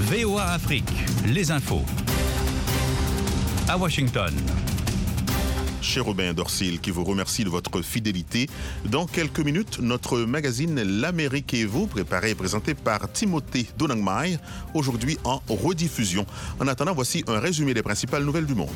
VOA Afrique, les infos. À Washington. Cher Robin Dorsil, qui vous remercie de votre fidélité. Dans quelques minutes, notre magazine L'Amérique et vous, préparé et présenté par Timothée Donangmai, aujourd'hui en rediffusion. En attendant, voici un résumé des principales nouvelles du monde.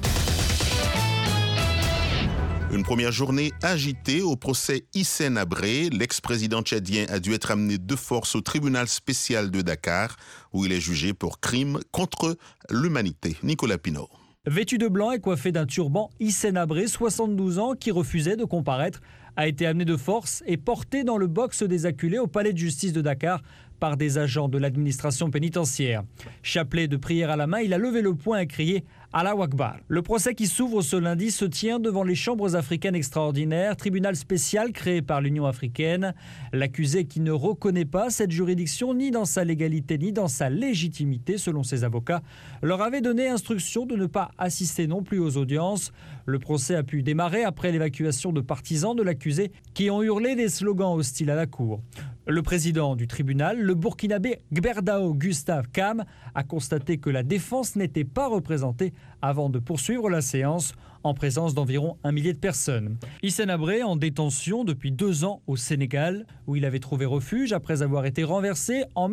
Une première journée agitée au procès Hissène Habré. L'ex-président tchadien a dû être amené de force au tribunal spécial de Dakar, où il est jugé pour crime contre l'humanité. Nicolas Pinault. Vêtu de blanc et coiffé d'un turban, Hissène Habré, 72 ans, qui refusait de comparaître, a été amené de force et porté dans le box des acculés au palais de justice de Dakar par des agents de l'administration pénitentiaire. Chapelet de prière à la main, il a levé le poing et crié « Allahu Akbar ». Le procès qui s'ouvre ce lundi se tient devant les chambres africaines extraordinaires, tribunal spécial créé par l'Union africaine. L'accusé, qui ne reconnaît pas cette juridiction ni dans sa légalité ni dans sa légitimité, selon ses avocats, leur avait donné instruction de ne pas assister non plus aux audiences. Le procès a pu démarrer après l'évacuation de partisans de l'accusé qui ont hurlé des slogans hostiles à la cour. Le président du tribunal, le Burkinabé Gberdao Gustave Kam, a constaté que la défense n'était pas représentée avant de poursuivre la séance en présence d'environ 1 millier de personnes. Hissène Habré, en détention depuis 2 ans au Sénégal, où il avait trouvé refuge après avoir été renversé en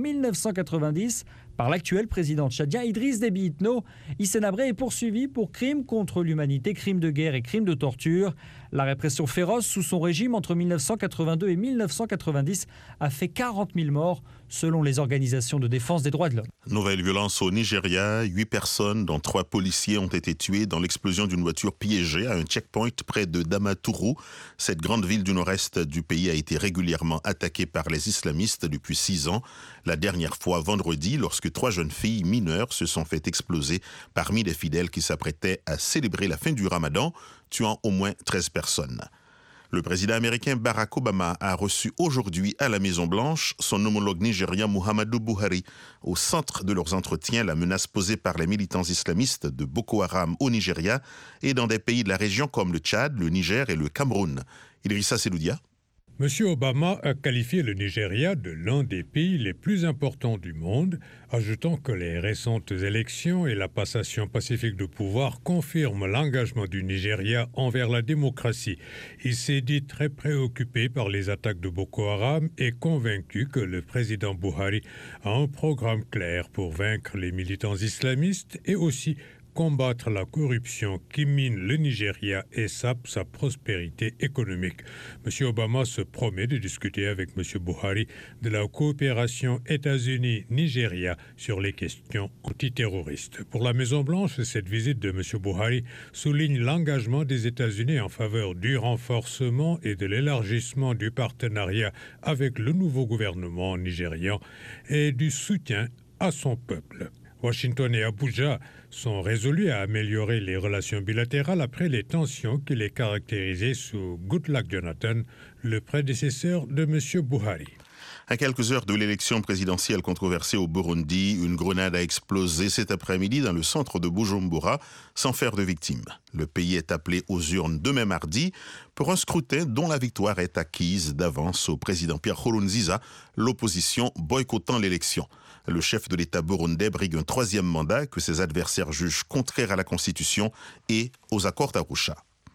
1990 par l'actuel président tchadien Idriss Déby Itno. Hissène Habré est poursuivi pour crimes contre l'humanité, crimes de guerre et crimes de torture. La répression féroce sous son régime entre 1982 et 1990 a fait 40 000 morts, selon les organisations de défense des droits de l'homme. Nouvelle violence au Nigeria. 8 personnes, dont 3 policiers, ont été tuées dans l'explosion d'une voiture piégée à un checkpoint près de Damaturu. Cette grande ville du nord-est du pays a été régulièrement attaquée par les islamistes depuis 6 ans. La dernière fois, vendredi, lorsque 3 jeunes filles mineures se sont fait exploser parmi les fidèles qui s'apprêtaient à célébrer la fin du Ramadan, tuant au moins 13 personnes. Le président américain Barack Obama a reçu aujourd'hui à la Maison-Blanche son homologue nigérien Muhammadu Buhari. Au centre de leurs entretiens, la menace posée par les militants islamistes de Boko Haram au Nigeria et dans des pays de la région comme le Tchad, le Niger et le Cameroun. Idrissa Seloudia. M. Obama a qualifié le Nigeria de l'un des pays les plus importants du monde, ajoutant que les récentes élections et la passation pacifique de pouvoir confirment l'engagement du Nigeria envers la démocratie. Il s'est dit très préoccupé par les attaques de Boko Haram et convaincu que le président Buhari a un programme clair pour vaincre les militants islamistes et aussi combattre la corruption qui mine le Nigeria et sape sa prospérité économique. M. Obama se promet de discuter avec M. Buhari de la coopération États-Unis-Nigeria sur les questions antiterroristes. Pour la Maison-Blanche, cette visite de M. Buhari souligne l'engagement des États-Unis en faveur du renforcement et de l'élargissement du partenariat avec le nouveau gouvernement nigérian et du soutien à son peuple. Washington et Abuja sont résolus à améliorer les relations bilatérales après les tensions qui les caractérisaient sous Goodluck Jonathan, le prédécesseur de M. Buhari. À quelques heures de l'élection présidentielle controversée au Burundi, une grenade a explosé cet après-midi dans le centre de Bujumbura sans faire de victimes. Le pays est appelé aux urnes demain mardi pour un scrutin dont la victoire est acquise d'avance au président Pierre Nkurunziza, l'opposition boycottant l'élection. Le chef de l'État burundais brigue un 3e mandat que ses adversaires jugent contraire à la Constitution et aux accords d'Arusha.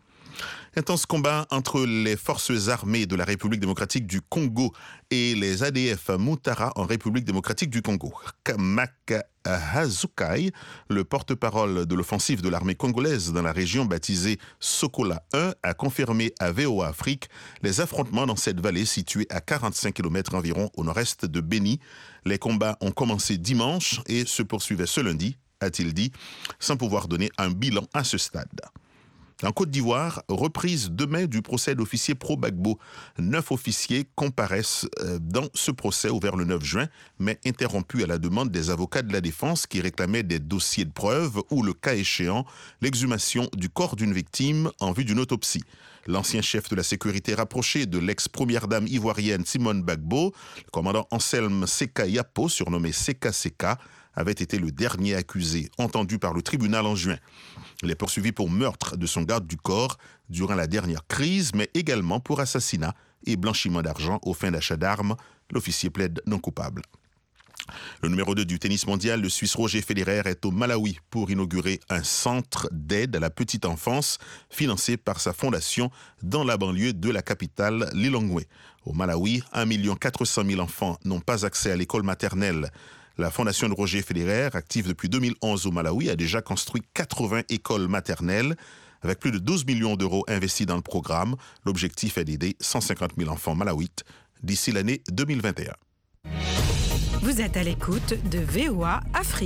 Intense combat entre les forces armées de la République démocratique du Congo et les ADF Mutara en République démocratique du Congo. Kamak Hazukai, le porte-parole de l'offensive de l'armée congolaise dans la région baptisée Sokola 1, a confirmé à VOA Afrique les affrontements dans cette vallée située à 45 km environ au nord-est de Beni. Les combats ont commencé dimanche et se poursuivaient ce lundi, a-t-il dit, sans pouvoir donner un bilan à ce stade. En Côte d'Ivoire, reprise demain du procès d'officier pro-Gbagbo. 9 officiers comparaissent dans ce procès ouvert le 9 juin, mais interrompu à la demande des avocats de la défense qui réclamaient des dossiers de preuves ou, le cas échéant, l'exhumation du corps d'une victime en vue d'une autopsie. L'ancien chef de la sécurité rapproché de l'ex-première dame ivoirienne Simone Gbagbo, le commandant Anselme Seka Yapo, surnommé Seka Seka, avait été le dernier accusé, entendu par le tribunal en juin. Il est poursuivi pour meurtre de son garde du corps durant la dernière crise, mais également pour assassinat et blanchiment d'argent aux fins d'achat d'armes. L'officier plaide non coupable. Le numéro 2 du tennis mondial, le Suisse Roger Federer, est au Malawi pour inaugurer un centre d'aide à la petite enfance financé par sa fondation dans la banlieue de la capitale Lilongwe. Au Malawi, 1 400 000 enfants n'ont pas accès à l'école maternelle. La fondation de Roger Federer, active depuis 2011 au Malawi, a déjà construit 80 écoles maternelles. Avec plus de 12 millions d'euros investis dans le programme, l'objectif est d'aider 150 000 enfants malawites d'ici l'année 2021. Vous êtes à l'écoute de VOA Afrique.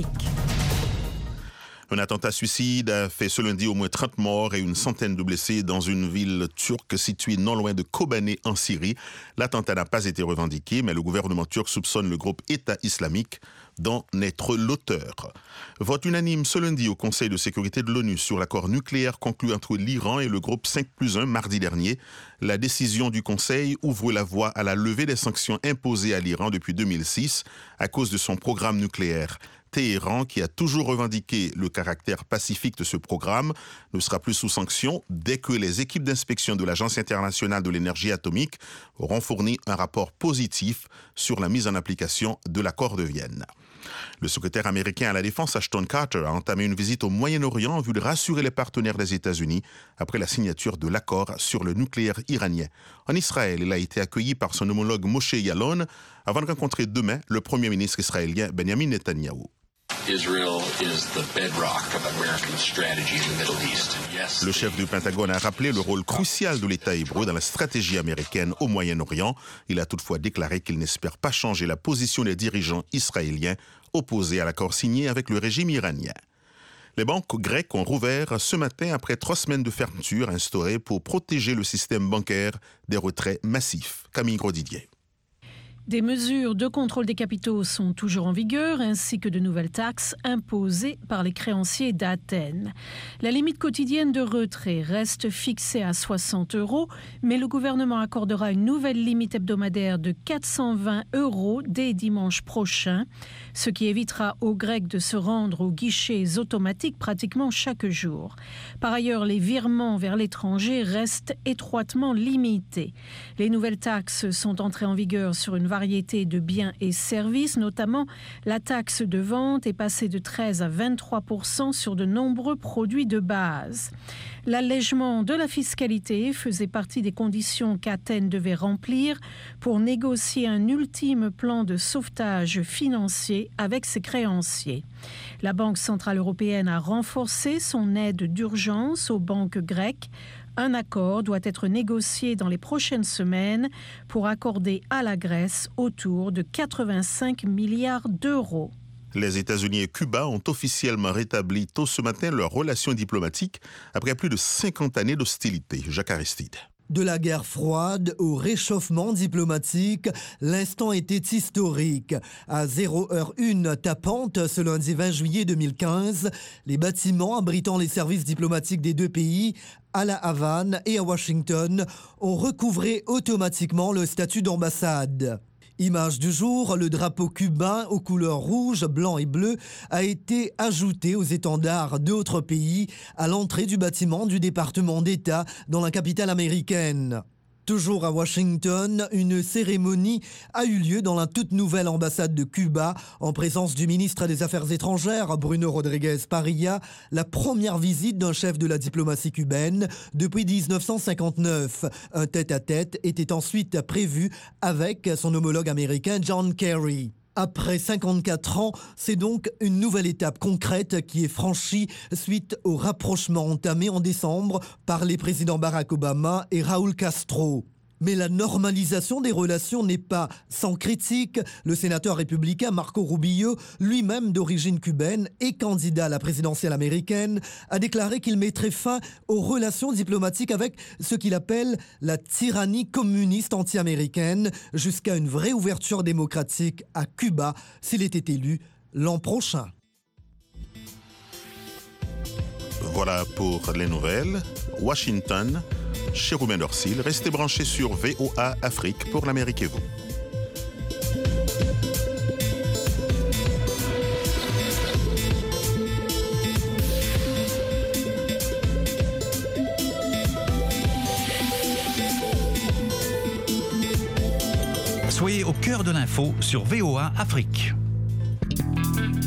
Un attentat suicide a fait ce lundi au moins 30 morts et une centaine de blessés dans une ville turque située non loin de Kobane en Syrie. L'attentat n'a pas été revendiqué, mais le gouvernement turc soupçonne le groupe État islamique d'en être l'auteur. Vote unanime ce lundi au Conseil de sécurité de l'ONU sur l'accord nucléaire conclu entre l'Iran et le groupe 5+1 mardi dernier. La décision du Conseil ouvre la voie à la levée des sanctions imposées à l'Iran depuis 2006 à cause de son programme nucléaire. Téhéran, qui a toujours revendiqué le caractère pacifique de ce programme, ne sera plus sous sanction dès que les équipes d'inspection de l'Agence internationale de l'énergie atomique auront fourni un rapport positif sur la mise en application de l'accord de Vienne. Le secrétaire américain à la Défense, Ashton Carter, a entamé une visite au Moyen-Orient en vue de rassurer les partenaires des États-Unis après la signature de l'accord sur le nucléaire iranien. En Israël, il a été accueilli par son homologue Moshe Yaalon avant de rencontrer demain le Premier ministre israélien Benjamin Netanyahou. Le chef du Pentagone a rappelé le rôle crucial de l'État hébreu dans la stratégie américaine au Moyen-Orient. Il a toutefois déclaré qu'il n'espère pas changer la position des dirigeants israéliens opposés à l'accord signé avec le régime iranien. Les banques grecques ont rouvert ce matin après 3 semaines de fermeture instaurées pour protéger le système bancaire des retraits massifs. Camille Grosdidier. Des mesures de contrôle des capitaux sont toujours en vigueur, ainsi que de nouvelles taxes imposées par les créanciers d'Athènes. La limite quotidienne de retrait reste fixée à 60 €, mais le gouvernement accordera une nouvelle limite hebdomadaire de 420 € dès dimanche prochain, ce qui évitera aux Grecs de se rendre aux guichets automatiques pratiquement chaque jour. Par ailleurs, les virements vers l'étranger restent étroitement limités. Les nouvelles taxes sont entrées en vigueur sur une variété de biens et services, notamment la taxe de vente est passée de 13 à 23% sur de nombreux produits de base. L'allègement de la fiscalité faisait partie des conditions qu'Athènes devait remplir pour négocier un ultime plan de sauvetage financier avec ses créanciers. La Banque centrale européenne a renforcé son aide d'urgence aux banques grecques. Un accord doit être négocié dans les prochaines semaines pour accorder à la Grèce autour de 85 milliards d'euros. Les États-Unis et Cuba ont officiellement rétabli tôt ce matin leurs relations diplomatiques après plus de 50 années d'hostilité. Jacques Aristide. De la guerre froide au réchauffement diplomatique, l'instant était historique. À 0h01 tapante, ce lundi 20 juillet 2015, les bâtiments abritant les services diplomatiques des deux pays, à La Havane et à Washington, ont recouvré automatiquement le statut d'ambassade. Image du jour, le drapeau cubain aux couleurs rouge, blanc et bleu a été ajouté aux étendards d'autres pays à l'entrée du bâtiment du département d'État dans la capitale américaine. Toujours à Washington, une cérémonie a eu lieu dans la toute nouvelle ambassade de Cuba en présence du ministre des Affaires étrangères Bruno Rodriguez Parilla, la première visite d'un chef de la diplomatie cubaine depuis 1959. Un tête-à-tête était ensuite prévu avec son homologue américain John Kerry. Après 54 ans, c'est donc une nouvelle étape concrète qui est franchie suite au rapprochement entamé en décembre par les présidents Barack Obama et Raúl Castro. Mais la normalisation des relations n'est pas sans critique. Le sénateur républicain Marco Rubio, lui-même d'origine cubaine et candidat à la présidentielle américaine, a déclaré qu'il mettrait fin aux relations diplomatiques avec ce qu'il appelle la tyrannie communiste anti-américaine jusqu'à une vraie ouverture démocratique à Cuba s'il était élu l'an prochain. Voilà pour les nouvelles. Washington, chez Roumain Dorsil. Restez branchés sur VOA Afrique pour l'Amérique et vous. Soyez au cœur de l'info sur VOA Afrique.